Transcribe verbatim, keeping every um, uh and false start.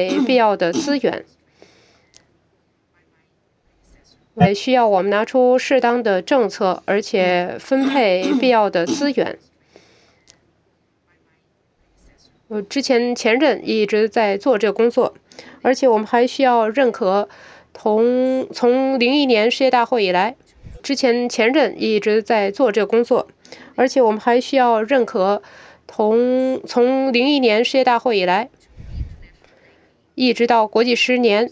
配必要的资源。也需要我们拿出适当的政策，而且分配必要的资源。呃，之前前任一直在做这个工作，而且我们还需要认可同从零一年世界大会以来，之前前任一直在做这个工作，而且我们还需要认可同从零一年世界大会以来，一直到国际十年